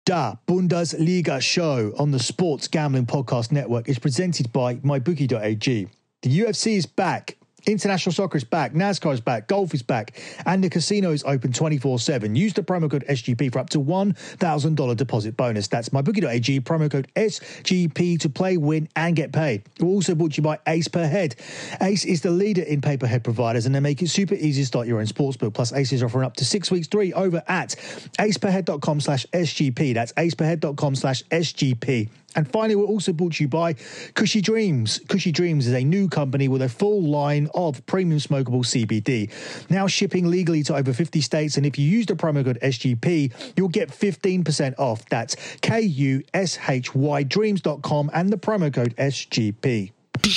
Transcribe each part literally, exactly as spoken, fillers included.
Da Bundesliga show on the Sports Gambling Podcast Network is presented by my bookie dot a g. The U F C is back. International soccer is back, NASCAR is back, golf is back, and the casino is open twenty-four seven. Use the promo code S G P for up to one thousand dollars deposit bonus. That's my bookie dot a g, promo code S G P to play, win, and get paid. We're also brought to you by Ace Per Head. Ace is the leader in pay-per-head providers, and they make it super easy to start your own sportsbook. Plus, Ace is offering up to six weeks free over at aceperhead.com slash SGP. That's aceperhead.com slash SGP. And finally, we're also brought to you by Cushy Dreams. Cushy Dreams is a new company with a full line of premium smokable C B D. Now shipping legally to over fifty states. And if you use the promo code S G P, you'll get fifteen percent off. That's K U S H Y dreams dot com and the promo code S G P.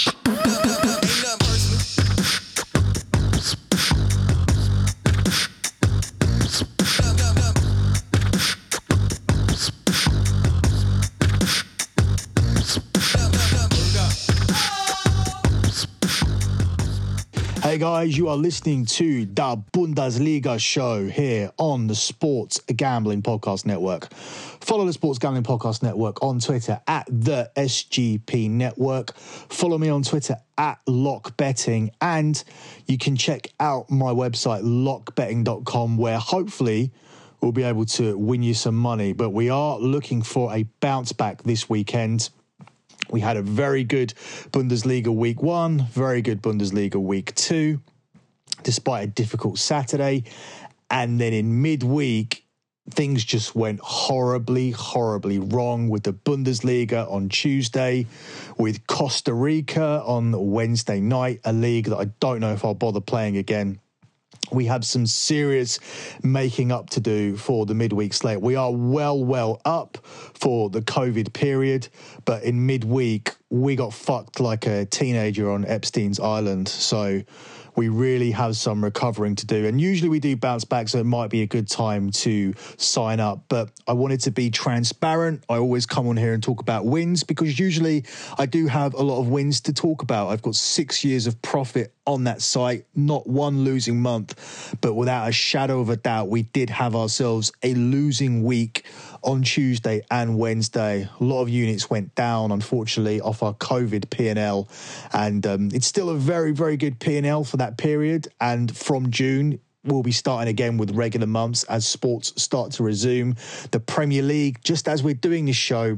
Hey guys, you are listening to the Bundesliga show here on the Sports Gambling Podcast Network. Follow the Sports Gambling Podcast Network on Twitter at the S G P Network. Follow me on Twitter at Lock Betting, and you can check out my website lock betting dot com, where hopefully we'll be able to win you some money. But we are looking for a bounce back this weekend. We had a very good Bundesliga week one, very good Bundesliga week two, despite a difficult Saturday. And then in midweek, things just went horribly, horribly wrong with the Bundesliga on Tuesday, with Costa Rica on Wednesday night, a league that I don't know if I'll bother playing again. We have some serious making up to do for the midweek slate. We are well, well up for the COVID period, but in midweek, we got fucked like a teenager on Epstein's Island. So we really have some recovering to do. And usually we do bounce back, so it might be a good time to sign up. But I wanted to be transparent. I always come on here and talk about wins, because usually I do have a lot of wins to talk about. I've got six years of profit on that site, not one losing month, but without a shadow of a doubt, we did have ourselves a losing week on Tuesday and Wednesday. A lot of units went down, unfortunately, off our COVID P and L, and um, it's still a very, very good P and L for that period. And from June, we'll be starting again with regular months as sports start to resume. The Premier League, just as we're doing this show,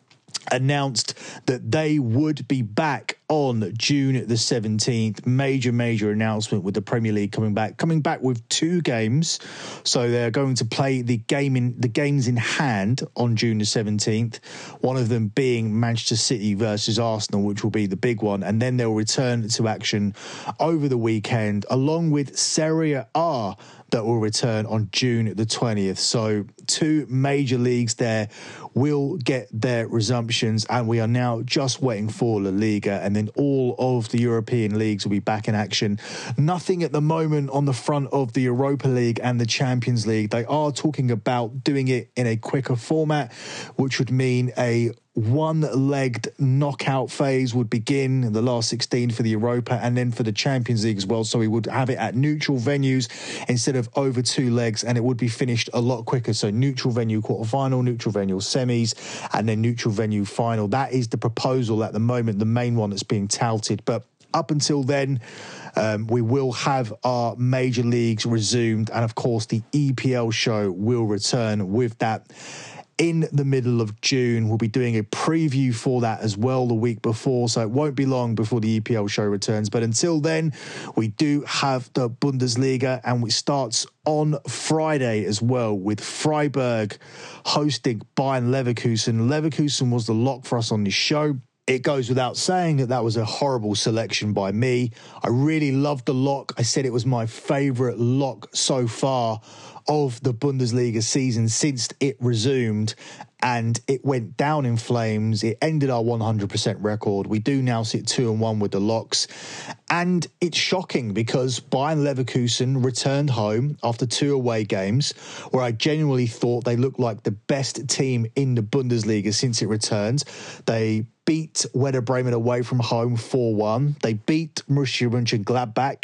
announced that they would be back on June the seventeenth. Major, major announcement with the Premier League coming back, coming back with two games. So they're going to play the game in the games in hand on June the seventeenth. One of them being Manchester City versus Arsenal, which will be the big one. And then they'll return to action over the weekend, along with Serie A that will return on June the twentieth. So two major leagues there will get their resumptions, and we are now just waiting for La Liga, and then all of the European leagues will be back in action. Nothing at the moment on the front of the Europa League and the Champions League. They are talking about doing it in a quicker format, which would mean a one-legged knockout phase would begin, the last sixteen for the Europa, and then for the Champions League as well. So we would have it at neutral venues instead of over two legs, and it would be finished a lot quicker. So neutral venue quarterfinal, neutral venue semis, and then neutral venue final. That is the proposal at the moment, the main one that's being touted. But up until then, um, we will have our major leagues resumed, and of course the E P L show will return with that in the middle of June. We'll be doing a preview for that as well the week before, so it won't be long before the E P L show returns. But until then, we do have the Bundesliga, and it starts on Friday as well with Freiburg hosting Bayern Leverkusen. Leverkusen was the lock for us on this show. It goes without saying that that was a horrible selection by me. I really loved the lock. I said it was my favourite lock so far of the Bundesliga season since it resumed, and it went down in flames. It ended our one hundred percent record. We do now sit two and one with the locks, and it's shocking because Bayern Leverkusen returned home after two away games where I genuinely thought they looked like the best team in the Bundesliga since it returned. They beat Werder Bremen away from home four one. They beat Borussia Mönchengladbach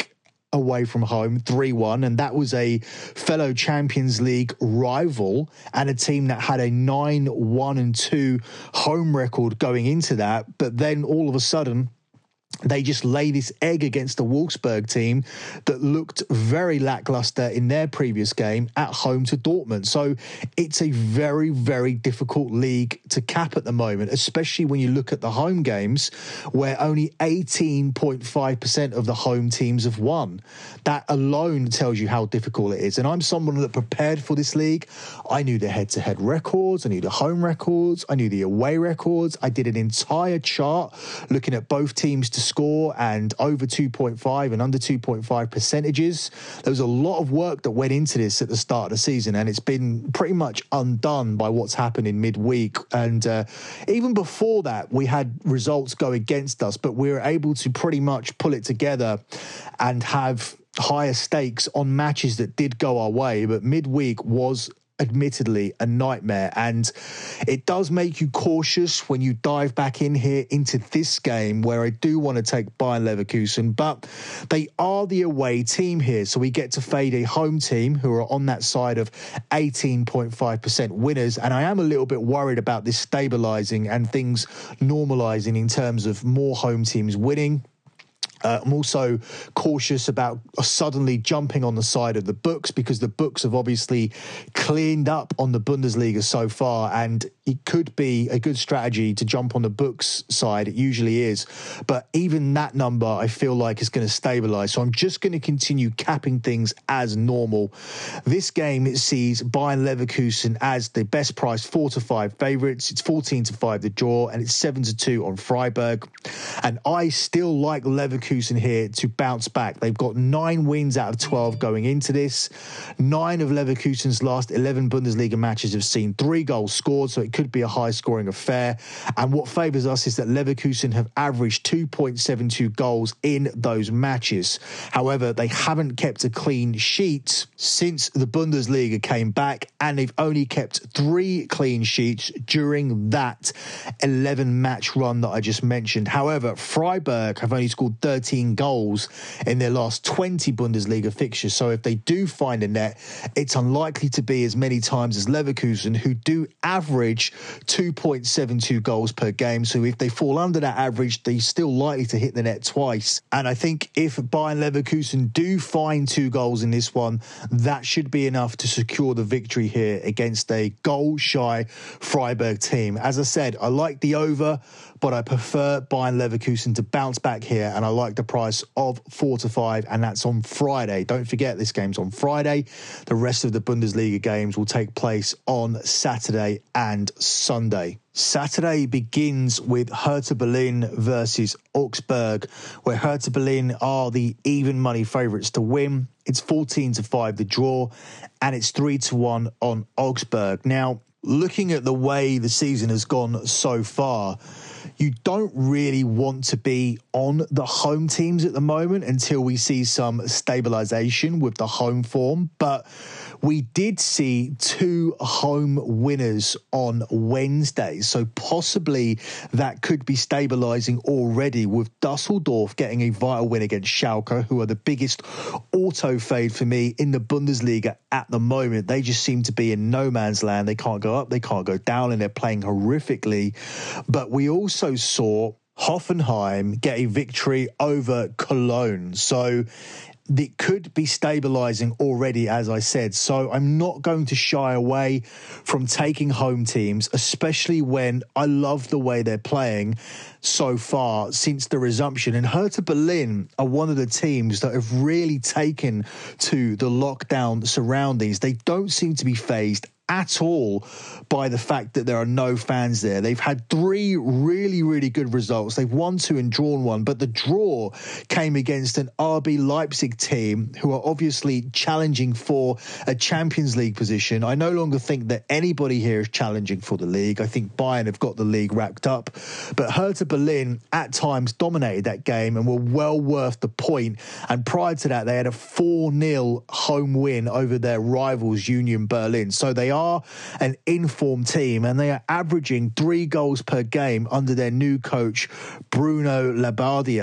away from home, three one, and that was a fellow Champions League rival and a team that had a nine one and two home record going into that. But then all of a sudden, they just lay this egg against the Wolfsburg team that looked very lackluster in their previous game at home to Dortmund. So it's a very, very difficult league to cap at the moment, especially when you look at the home games where only eighteen point five percent of the home teams have won. That alone tells you how difficult it is. And I'm someone that prepared for this league. I knew the head-to-head records. I knew the home records. I knew the away records. I did an entire chart looking at both teams to score and over two point five and under two point five percentages. There was a lot of work that went into this at the start of the season, and it's been pretty much undone by what's happened in midweek. And uh, even before that, we had results go against us, but we were able to pretty much pull it together and have higher stakes on matches that did go our way. But midweek was admittedly a nightmare, and it does make you cautious when you dive back in here into this game, where I do want to take Bayern Leverkusen, but they are the away team here, so we get to fade a home team who are on that side of eighteen point five percent winners. And I am a little bit worried about this stabilizing and things normalizing in terms of more home teams winning. Uh, I'm also cautious about suddenly jumping on the side of the books, because the books have obviously cleaned up on the Bundesliga so far, and it could be a good strategy to jump on the books side. It usually is. But even that number, I feel like, is going to stabilize. So I'm just going to continue capping things as normal. This game, it sees Bayern Leverkusen as the best priced four to five favourites. It's fourteen to five the draw, and it's seven to two on Freiburg. And I still like Leverkusen here to bounce back. They've got nine wins out of twelve going into this. Nine of Leverkusen's last eleven Bundesliga matches have seen three goals scored, so it could be a high-scoring affair. And what favours us is that Leverkusen have averaged two point seven two goals in those matches. However, they haven't kept a clean sheet since the Bundesliga came back, and they've only kept three clean sheets during that eleven-match run that I just mentioned. However, Freiburg have only scored thirteen goals in their last twenty Bundesliga fixtures. So if they do find a net, it's unlikely to be as many times as Leverkusen, who do average two point seven two goals per game. So if they fall under that average, they're still likely to hit the net twice. And I think if Bayern Leverkusen do find two goals in this one, that should be enough to secure the victory here against a goal-shy Freiburg team. As I said, I like the over, but I prefer Bayern Leverkusen to bounce back here, and I like the price of four to five, and that's on Friday. Don't forget, this game's on Friday. The rest of the Bundesliga games will take place on Saturday and Sunday. Saturday begins with Hertha Berlin versus Augsburg, where Hertha Berlin are the even money favourites to win. It's fourteen to five the draw, and it's three to one on Augsburg. Now, looking at the way the season has gone so far, you don't really want to be on the home teams at the moment until we see some stabilisation with the home form. But we did see two home winners on Wednesday, so possibly that could be stabilising already, with Dusseldorf getting a vital win against Schalke, who are the biggest auto fade for me in the Bundesliga at the moment. They just seem to be in no man's land. They can't go up, they can't go down, and they're playing horrifically. But we also saw Hoffenheim get a victory over Cologne. So it could be stabilising already, as I said. So I'm not going to shy away from taking home teams, especially when I love the way they're playing so far since the resumption. And Hertha Berlin are one of the teams that have really taken to the lockdown surroundings. They don't seem to be phased at all by the fact that there are no fans there. They've had three really, really good results. They've won two and drawn one, but the draw came against an R B Leipzig team who are obviously challenging for a Champions League position. I no longer think that anybody here is challenging for the league. I think Bayern have got the league wrapped up, but Hertha Berlin at times dominated that game and were well worth the point. And prior to that, they had a four nil home win over their rivals Union Berlin. So they are an informed team, and they are averaging three goals per game under their new coach, Bruno Labbadia.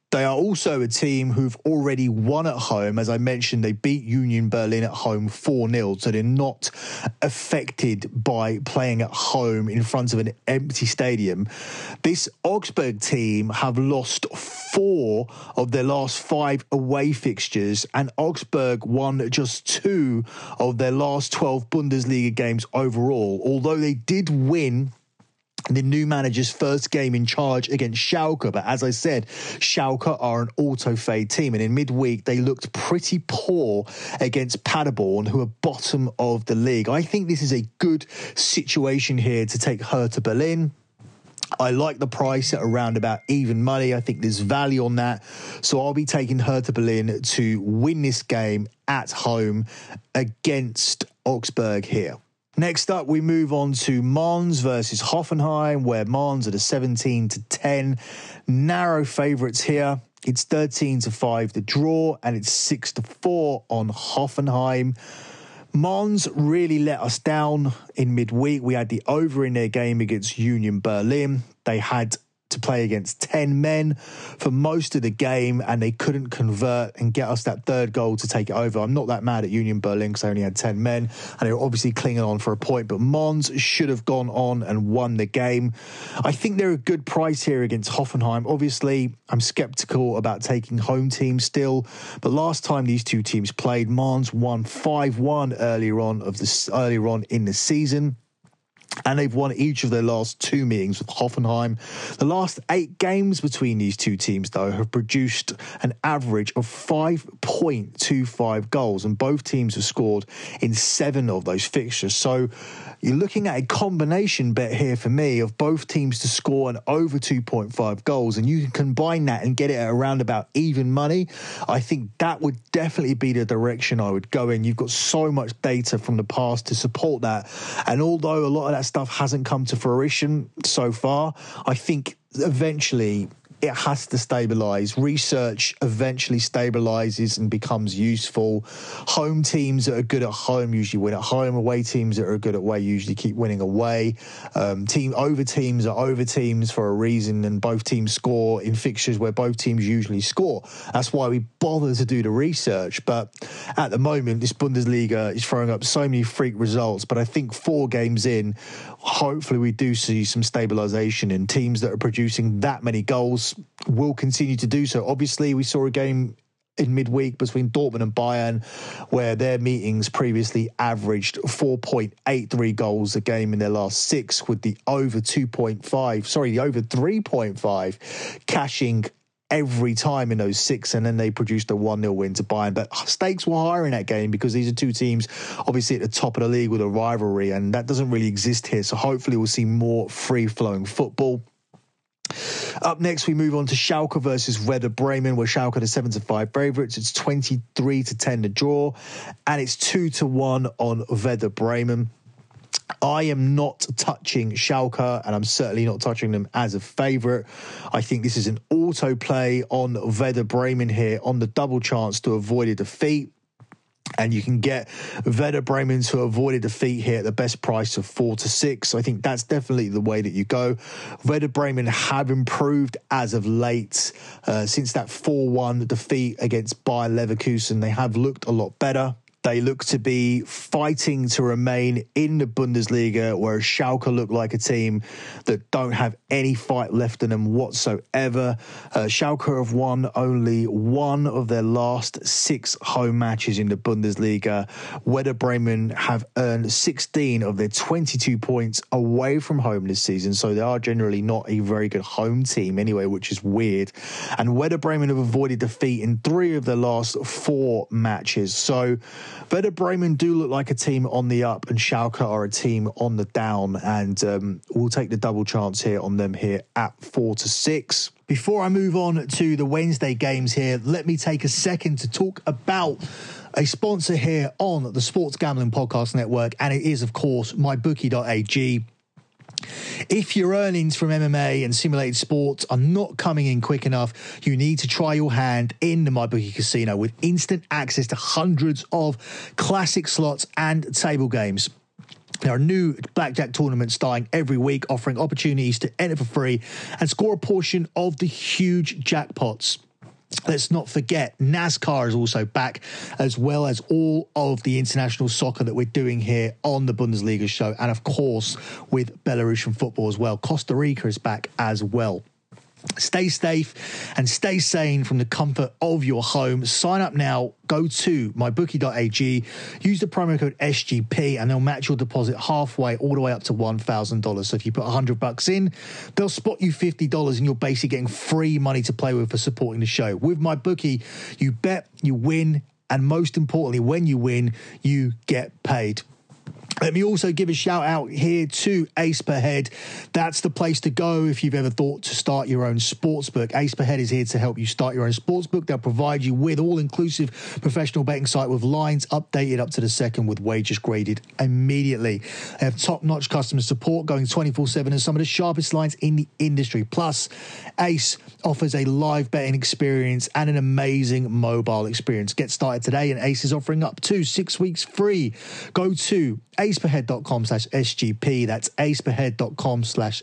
They are also a team who've already won at home. As I mentioned, they beat Union Berlin at home four nil, so they're not affected by playing at home in front of an empty stadium. This Augsburg team have lost four of their last five away fixtures, and Augsburg won just two of their last twelve Bundesliga games overall, although they did win the new manager's first game in charge against Schalke. But as I said, Schalke are an auto-fade team, and in midweek they looked pretty poor against Paderborn, who are bottom of the league. I think this is a good situation here to take Hertha Berlin. I like the price at around about even money. I think there's value on that. So I'll be taking Hertha Berlin to win this game at home against Augsburg here. Next up, we move on to Mainz versus Hoffenheim, where Mainz are the seventeen to ten narrow favourites here. It's thirteen to five the draw, and it's six to four on Hoffenheim. Mainz really let us down in midweek. We had the over in their game against Union Berlin. They had to play against ten men for most of the game, and they couldn't convert and get us that third goal to take it over. I'm not that mad at Union Berlin because they only had ten men, and they were obviously clinging on for a point, but Mons should have gone on and won the game. I think they're a good price here against Hoffenheim. Obviously, I'm sceptical about taking home teams still, but last time these two teams played, Mons won five one earlier on of the earlier on in the season. And they've won each of their last two meetings with Hoffenheim. The last eight games between these two teams, though, have produced an average of five point two five goals, and both teams have scored in seven of those fixtures. So you're looking at a combination bet here for me of both teams to score an over two point five goals, and you can combine that and get it at around about even money. I think that would definitely be the direction I would go in. You've got so much data from the past to support that, and although a lot of that stuff hasn't come to fruition so far, I think eventually it has to stabilise. Research eventually stabilises and becomes useful. Home teams that are good at home usually win at home. Away teams that are good at away usually keep winning away. Um, team over teams are over teams for a reason, and both teams score in fixtures where both teams usually score. That's why we bother to do the research. But at the moment, this Bundesliga is throwing up so many freak results. But I think four games in, hopefully we do see some stabilisation, in teams that are producing that many goals will continue to do so. Obviously, we saw a game in midweek between Dortmund and Bayern where their meetings previously averaged four point eight three goals a game in their last six, with the over two point five, sorry, the over three point five cashing every time in those six, and then they produced a one nil win to Bayern. But stakes were higher in that game because these are two teams obviously at the top of the league with a rivalry, and that doesn't really exist here. So hopefully we'll see more free-flowing football. Up next, we move on to Schalke versus Werder Bremen, where Schalke are the seven to five favourites. It's twenty-three to ten to draw, and it's two to one on Werder Bremen. I am not touching Schalke, and I'm certainly not touching them as a favourite. I think this is an auto play on Werder Bremen here on the double chance to avoid a defeat. And you can get Werder Bremen to avoid a defeat here at the best price of four to six. I think that's definitely the way that you go. Werder Bremen have improved as of late. Uh, since that four one defeat against Bayer Leverkusen, they have looked a lot better. They look to be fighting to remain in the Bundesliga, whereas Schalke look like a team that don't have any fight left in them whatsoever. Uh, Schalke have won only one of their last six home matches in the Bundesliga. Werder Bremen have earned sixteen of their twenty-two points away from home this season, so they are generally not a very good home team anyway, which is weird. And Werder Bremen have avoided defeat in three of their last four matches. So Werder Bremen do look like a team on the up, and Schalke are a team on the down, and um, we'll take the double chance here on them here at four to six. Before I move on to the Wednesday games here, let me take a second to talk about a sponsor here on the Sports Gambling Podcast Network, and it is, of course, my bookie dot a g. If your earnings from M M A and simulated sports are not coming in quick enough, you need to try your hand in the MyBookie Casino with instant access to hundreds of classic slots and table games. There are new blackjack tournaments starting every week, offering opportunities to enter for free and score a portion of the huge jackpots. Let's not forget NASCAR is also back, as well as all of the international soccer that we're doing here on the Bundesliga show. And of course, with Belarusian football as well. Costa Rica is back as well. Stay safe and stay sane from the comfort of your home. Sign up now. Go to my bookie dot a g. Use the promo code S G P and they'll match your deposit halfway, all the way up to one thousand dollars. So if you put one hundred bucks in, they'll spot you fifty dollars and you're basically getting free money to play with for supporting the show. With MyBookie, you bet, you win, and most importantly, when you win, you get paid. Let me also give a shout out here to Ace Per Head. That's the place to go if you've ever thought to start your own sportsbook. Ace Per Head is here to help you start your own sportsbook. They'll provide you with all-inclusive professional betting site with lines updated up to the second with wagers graded immediately. They have top-notch customer support going twenty-four seven and some of the sharpest lines in the industry. Plus, Ace offers a live betting experience and an amazing mobile experience. Get started today and Ace is offering up to six weeks free. Go to aceperhead.com slash SGP. That's aceperhead.com slash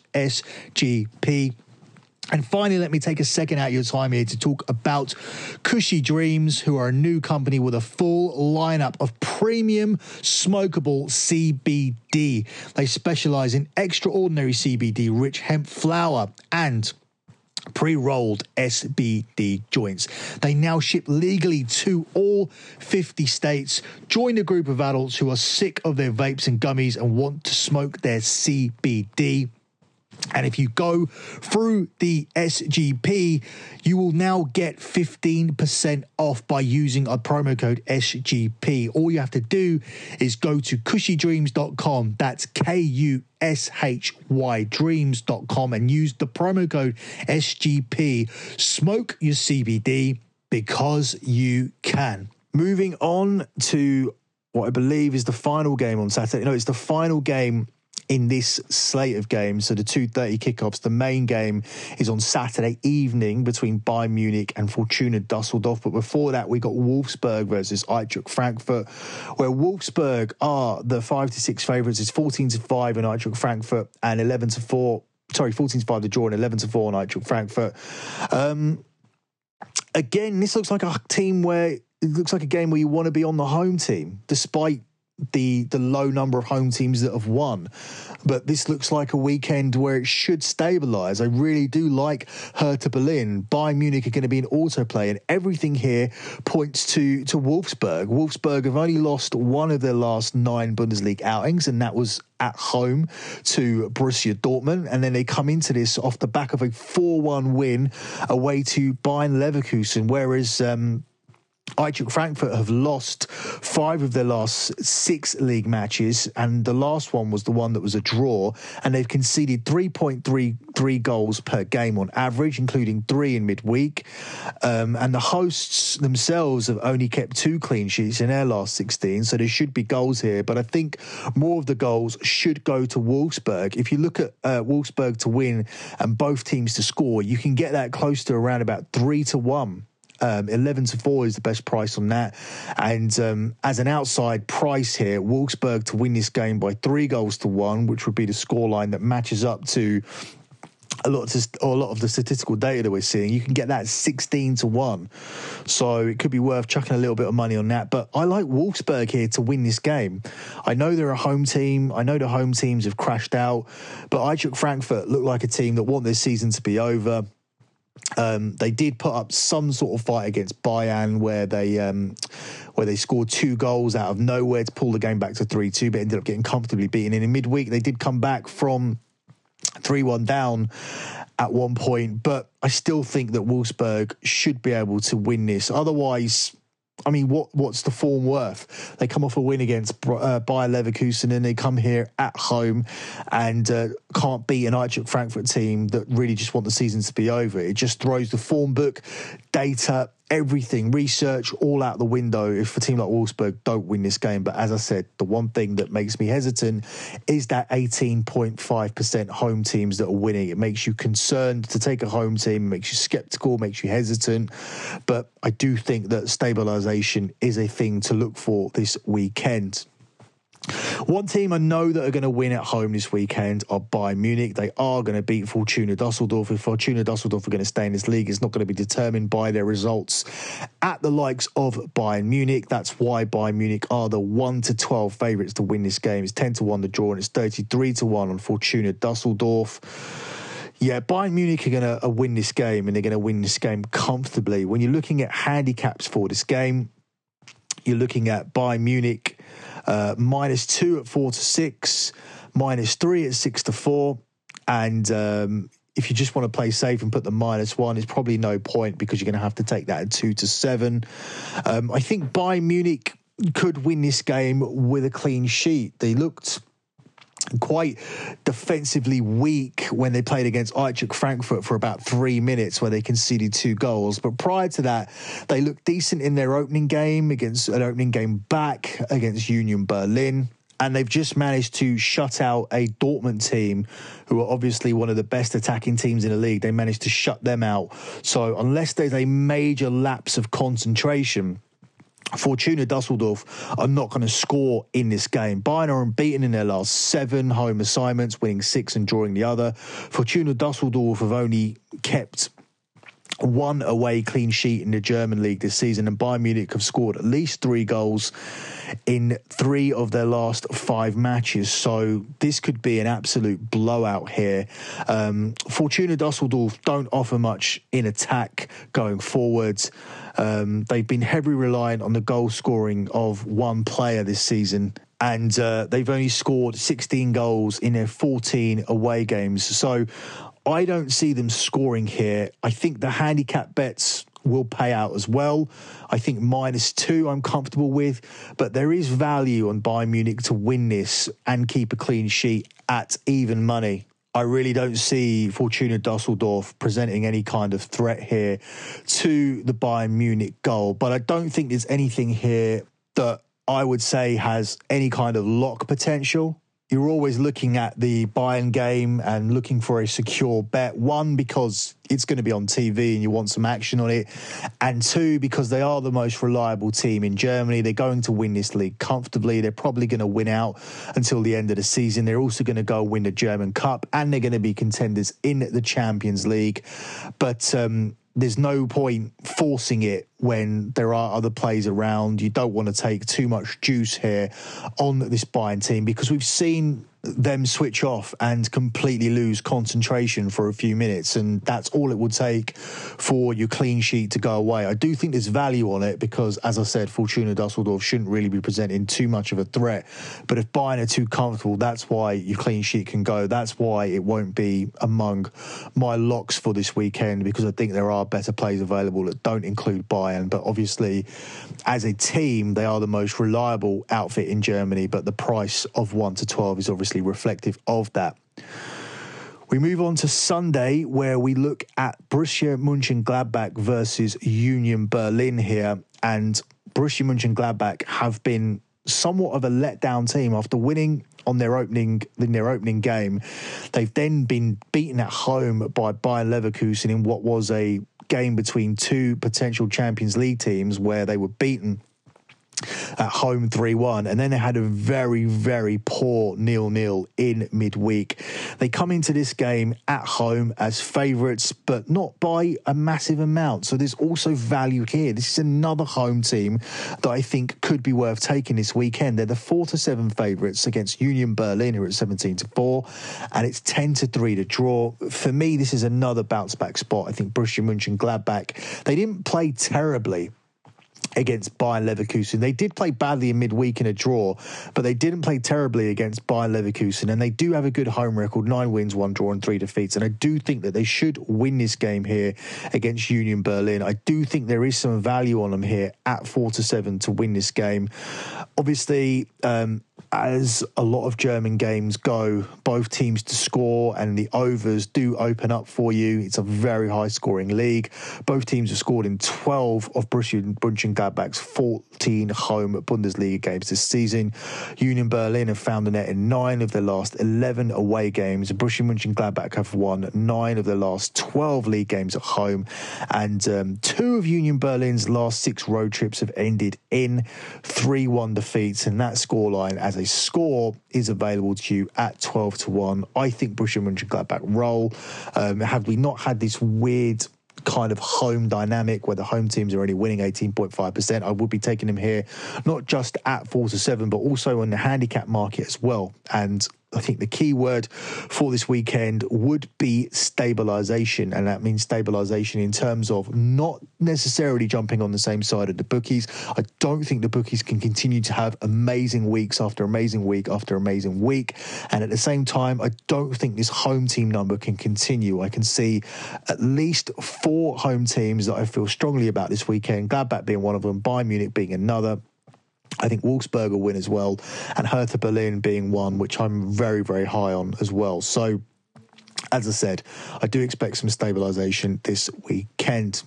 SGP. And finally, let me take a second out of your time here to talk about Cushy Dreams, who are a new company with a full lineup of premium smokable C B D. They specialize in extraordinary C B D-rich hemp flower and pre-rolled S B D joints. They now ship legally to all fifty states. Join a group of adults who are sick of their vapes and gummies and want to smoke their C B D. And if you go through the S G P, you will now get fifteen percent off by using our promo code S G P. All you have to do is go to cushy dreams dot com. That's K U S H Y dreams dot com and use the promo code S G P. Smoke your C B D because you can. Moving on to what I believe is the final game on Saturday. No, it's the final game in this slate of games. So the two thirty kickoffs, the main game is on Saturday evening between Bayern Munich and Fortuna Dusseldorf. But before that, we got Wolfsburg versus Eintracht Frankfurt, where Wolfsburg are the five to six favourites. It's fourteen to five in Eintracht Frankfurt and eleven to four. Sorry, fourteen to five the draw and eleven to four on Eintracht Frankfurt. Um, again, this looks like a team where it looks like a game where you want to be on the home team, despite the the low number of home teams that have won. But this looks like a weekend where it should stabilise. I really do like Hertha Berlin. Bayern Munich are going to be an autoplay, and everything here points to, to Wolfsburg. Wolfsburg have only lost one of their last nine Bundesliga outings, and that was at home to Borussia Dortmund. And then they come into this off the back of a four one win away to Bayern Leverkusen, whereas Um, Eintracht Frankfurt have lost five of their last six league matches, and the last one was the one that was a draw, and they've conceded three point three three goals per game on average, including three in midweek. Um, and the hosts themselves have only kept two clean sheets in their last sixteen, so there should be goals here. But I think more of the goals should go to Wolfsburg. If you look at uh, Wolfsburg to win and both teams to score, you can get that close to around about three to one. Um, eleven to four is the best price on that. And um, as an outside price here, Wolfsburg to win this game by three goals to one, which would be the scoreline that matches up to a lot of, or a lot of the statistical data that we're seeing. You can get that sixteen to one. So it could be worth chucking a little bit of money on that. But I like Wolfsburg here to win this game. I know they're a home team. I know the home teams have crashed out. But Eintracht Frankfurt look like a team that want this season to be over. Um, they did put up some sort of fight against Bayern where they um, where they scored two goals out of nowhere to pull the game back to three two, but ended up getting comfortably beaten. And in midweek, they did come back from three one down at one point, but I still think that Wolfsburg should be able to win this. Otherwise, I mean, what what's the form worth? They come off a win against uh, Bayer Leverkusen, and they come here at home and uh, can't beat an Eintracht Frankfurt team that really just want the season to be over. It just throws the form book, data, everything, research all out the window if a team like Wolfsburg don't win this game. But as I said, the one thing that makes me hesitant is that eighteen point five percent home teams that are winning. It makes you concerned to take a home team, makes you skeptical, makes you hesitant. But I do think that stabilisation is a thing to look for this weekend. One team I know that are going to win at home this weekend are Bayern Munich. They are going to beat Fortuna Dusseldorf. If Fortuna Dusseldorf are going to stay in this league, it's not going to be determined by their results at the likes of Bayern Munich. That's why Bayern Munich are the one to twelve favourites to win this game. It's ten to one the draw, and it's thirty-three to one on Fortuna Dusseldorf. Yeah, Bayern Munich are going to win this game, and they're going to win this game comfortably. When you're looking at handicaps for this game, you're looking at Bayern Munich Uh, minus two at four to six, minus three at six to four. And um, if you just want to play safe and put the minus one, it's probably no point because you're going to have to take that at two to seven. Um, I think Bayern Munich could win this game with a clean sheet. They looked quite defensively weak when they played against Eintracht Frankfurt for about three minutes where they conceded two goals. But prior to that, they looked decent in their opening game against an opening game back against Union Berlin. And they've just managed to shut out a Dortmund team who are obviously one of the best attacking teams in the league. They managed to shut them out. So unless there's a major lapse of concentration, Fortuna Dusseldorf are not going to score in this game. Bayern are unbeaten in their last seven home assignments, winning six and drawing the other. Fortuna Dusseldorf have only kept one away clean sheet in the German league this season, and Bayern Munich have scored at least three goals in three of their last five matches. So this could be an absolute blowout here. Um, Fortuna Dusseldorf don't offer much in attack going forwards. Um, they've been heavily reliant on the goal scoring of one player this season, and uh, they've only scored sixteen goals in their fourteen away games. So I don't see them scoring here. I think the handicap bets will pay out as well. I think minus two I'm comfortable with, but there is value on Bayern Munich to win this and keep a clean sheet at even money. I really don't see Fortuna Dusseldorf presenting any kind of threat here to the Bayern Munich goal, but I don't think there's anything here that I would say has any kind of lock potential. You're always looking at the Bayern game and looking for a secure bet. One, because it's going to be on T V and you want some action on it. And two, because they are the most reliable team in Germany. They're going to win this league comfortably. They're probably going to win out until the end of the season. They're also going to go win the German Cup, and they're going to be contenders in the Champions League. But um, there's no point forcing it when there are other plays around. You don't want to take too much juice here on this Bayern team, because we've seen them switch off and completely lose concentration for a few minutes, and that's all it would take for your clean sheet to go away. I do think there's value on it because, as I said, Fortuna Dusseldorf shouldn't really be presenting too much of a threat. But if Bayern are too comfortable, that's why your clean sheet can go. That's why it won't be among my locks for this weekend, because I think there are better plays available that don't include Bayern. But obviously, as a team, they are the most reliable outfit in Germany, but the price of one to twelve is obviously reflective of that. We move on to Sunday, where we look at Borussia Mönchengladbach versus Union Berlin here. And Borussia Mönchengladbach have been somewhat of a letdown team after winning on their opening in their opening game. They've then been beaten at home by Bayer Leverkusen in what was a game between two potential Champions League teams, where they were beaten at home three one, and then they had a very, very poor nil nil in midweek. They come into this game at home as favourites, but not by a massive amount. So there's also value here. This is another home team that I think could be worth taking this weekend. They're the four to seven favourites against Union Berlin, who are at seventeen to four, and it's ten to three to draw. For me, this is another bounce back spot. I think Borussia Mönchengladbach, they didn't play terribly against Bayer Leverkusen. They did play badly in midweek in a draw, but they didn't play terribly against Bayer Leverkusen, and they do have a good home record, nine wins, one draw and three defeats, and I do think that they should win this game here against Union Berlin. I do think there is some value on them here at four to seven to win this game. Obviously, um, as a lot of German games go, both teams to score and the overs do open up for you. It's a very high-scoring league. Both teams have scored in twelve of Borussia Mönchengladbach's fourteen home Bundesliga games this season. Union Berlin have found the net in nine of their last eleven away games. Borussia Mönchengladbach have won nine of their last twelve league games at home, and um, two of Union Berlin's last six road trips have ended in three one defeats, and that scoreline as a score is available to you at twelve to one. I think Borussia Mönchengladbach roll. Um, have we not had this weird kind of home dynamic where the home teams are only winning eighteen point five percent, I would be taking him here, not just at four to seven, but also on the handicap market as well. And I think the key word for this weekend would be stabilisation, and that means stabilisation in terms of not necessarily jumping on the same side of the bookies. I don't think the bookies can continue to have amazing weeks after amazing week after amazing week, and at the same time, I don't think this home team number can continue. I can see at least four home teams that I feel strongly about this weekend, Gladbach being one of them, Bayern Munich being another. I think Wolfsburg will win as well, and Hertha Berlin being one, which I'm very, very high on as well. So, as I said, I do expect some stabilisation this weekend.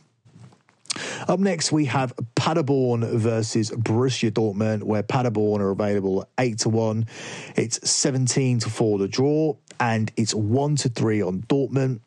Up next, we have Paderborn versus Borussia Dortmund, where Paderborn are available at eight to one. It's seventeen to four the draw, and it's one to three on Dortmund.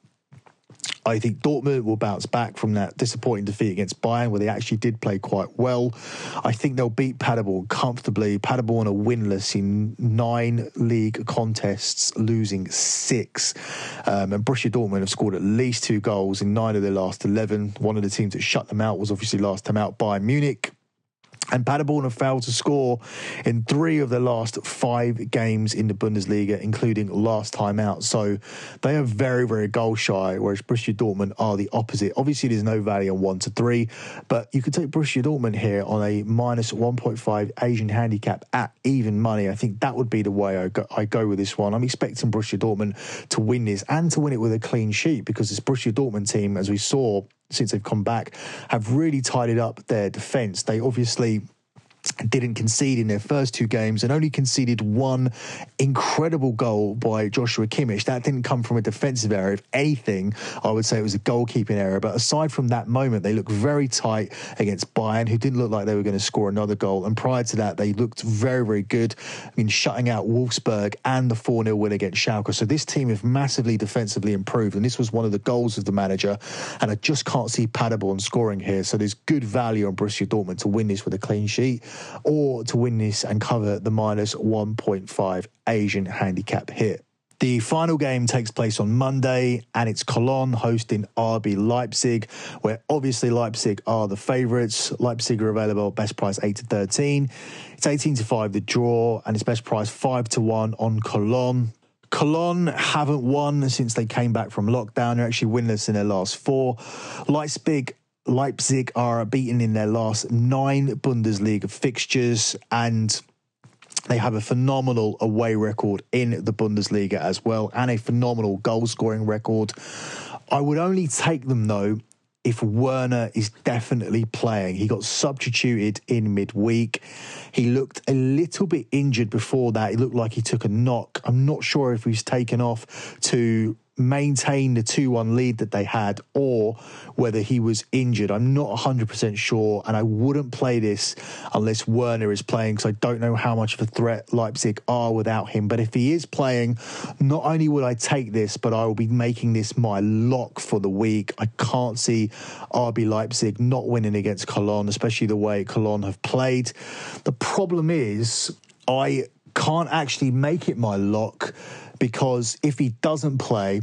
I think Dortmund will bounce back from that disappointing defeat against Bayern, where they actually did play quite well. I think they'll beat Paderborn comfortably. Paderborn are winless in nine league contests, losing six. Um, and Borussia Dortmund have scored at least two goals in nine of their last eleven. One of the teams that shut them out was obviously last time out Bayern Munich. And Paderborn have failed to score in three of their last five games in the Bundesliga, including last time out. So they are very, very goal shy, whereas Borussia Dortmund are the opposite. Obviously, there's no value on one to three, but you could take Borussia Dortmund here on a minus one point five Asian handicap at even money. I think that would be the way I go, I go with this one. I'm expecting Borussia Dortmund to win this and to win it with a clean sheet, because this Borussia Dortmund team, as we saw since they've come back, have really tidied up their defence. They obviously didn't concede in their first two games and only conceded one incredible goal by Joshua Kimmich. That didn't come from a defensive error. If anything, I would say it was a goalkeeping error. But aside from that moment, they looked very tight against Bayern, who didn't look like they were going to score another goal. And prior to that, they looked very, very good in shutting out Wolfsburg and the four nil win against Schalke. So this team have massively defensively improved, and this was one of the goals of the manager. And I just can't see Paderborn scoring here. So there's good value on Borussia Dortmund to win this with a clean sheet, or to win this and cover the minus one point five Asian handicap here. The final game takes place on Monday, and it's Cologne hosting R B Leipzig, where obviously Leipzig are the favourites. Leipzig are available best price eight to thirteen. It's eighteen to five the draw, and it's best price five to one on Cologne. Cologne haven't won since they came back from lockdown. They're actually winless in their last four. Leipzig Leipzig are beaten in their last nine Bundesliga fixtures, and they have a phenomenal away record in the Bundesliga as well, and a phenomenal goal-scoring record. I would only take them, though, if Werner is definitely playing. He got substituted in midweek. He looked a little bit injured before that. It looked like he took a knock. I'm not sure if he's taken off to maintain the two one lead that they had, or whether he was injured. I'm not one hundred percent sure, and I wouldn't play this unless Werner is playing, because I don't know how much of a threat Leipzig are without him. But if he is playing, not only would I take this, but I will be making this my lock for the week. I can't see R B Leipzig not winning against Cologne, especially the way Cologne have played. The problem is, I can't actually make it my lock, because if he doesn't play,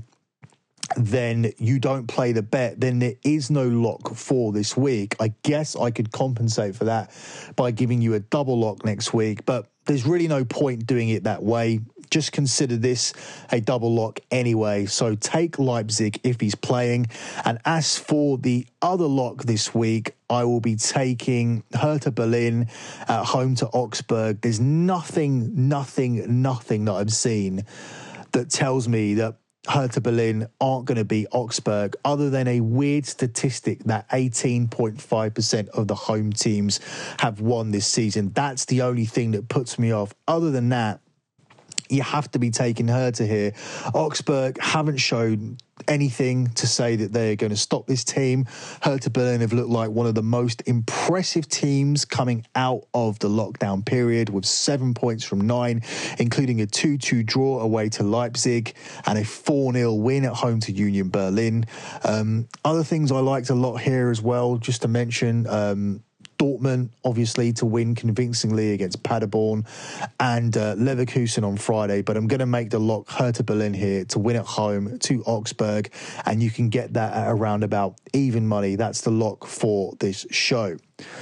then you don't play the bet, then there is no lock for this week. I guess I could compensate for that by giving you a double lock next week, but there's really no point doing it that way. Just consider this a double lock anyway. So take Leipzig if he's playing. And as for the other lock this week, I will be taking Hertha Berlin at home to Augsburg. There's nothing, nothing, nothing that I've seen that tells me that Hertha Berlin aren't going to beat Augsburg, other than a weird statistic that eighteen point five percent of the home teams have won this season. That's the only thing that puts me off. Other than that, you have to be taking Hertha here. Augsburg haven't shown anything to say that they're going to stop this team. Hertha Berlin have looked like one of the most impressive teams coming out of the lockdown period, with seven points from nine, including a two two draw away to Leipzig and a four nil win at home to Union Berlin. Um, other things I liked a lot here as well, just to mention, um, Dortmund, obviously, to win convincingly against Paderborn, and uh, Leverkusen on Friday. But I'm going to make the lock Hertha Berlin here to win at home to Augsburg, and you can get that at around about even money. That's the lock for this show.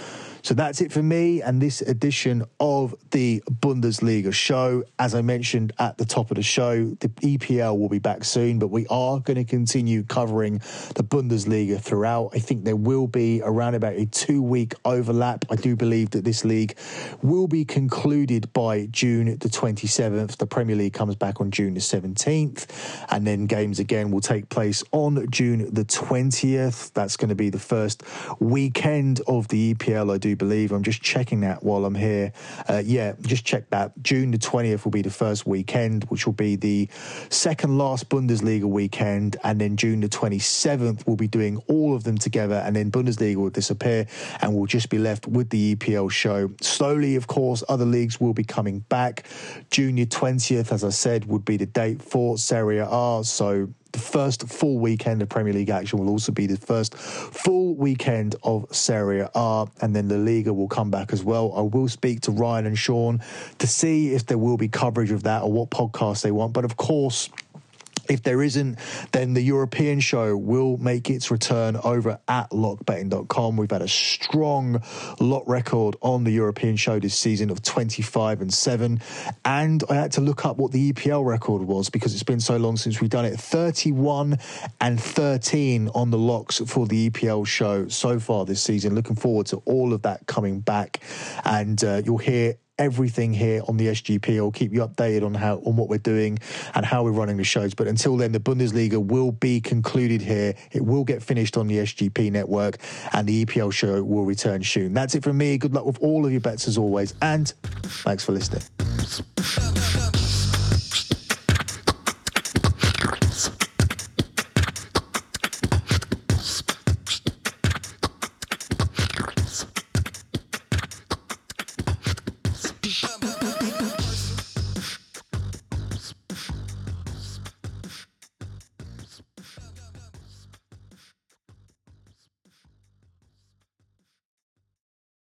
So that's it for me and this edition of the Bundesliga show. As I mentioned at the top of the show, the E P L will be back soon, but we are going to continue covering the Bundesliga throughout. I think there will be around about a two-week overlap. I do believe that this league will be concluded by June the twenty-seventh. The Premier League comes back on June the seventeenth, and then games again will take place on June the twentieth. That's going to be the first weekend of the E P L, I do believe. I'm just checking that while I'm here. Uh, yeah, just check that. June the twentieth will be the first weekend, which will be the second last Bundesliga weekend, and then June the twenty-seventh we'll be doing all of them together, and then Bundesliga will disappear and we'll just be left with the E P L show. Slowly, of course, other leagues will be coming back. June the twentieth, as I said, would be the date for Serie A, so the first full weekend of Premier League action will also be the first full weekend of Serie A, and then the Liga will come back as well. I will speak to Ryan and Sean to see if there will be coverage of that or what podcast they want. But of course, if there isn't, then the European show will make its return over at lock betting dot com. We've had a strong lot record on the European show this season of twenty-five and seven. And I had to look up what the E P L record was because it's been so long since we've done it. thirty-one and thirteen on the locks for the E P L show so far this season. Looking forward to all of that coming back. And uh, you'll hear everything here on the S G P. I'll keep you updated on how on what we're doing and how we're running the shows. But until then, the Bundesliga will be concluded here. It will get finished on the S G P network, and the E P L show will return soon. That's it from me. Good luck with all of your bets as always, and thanks for listening.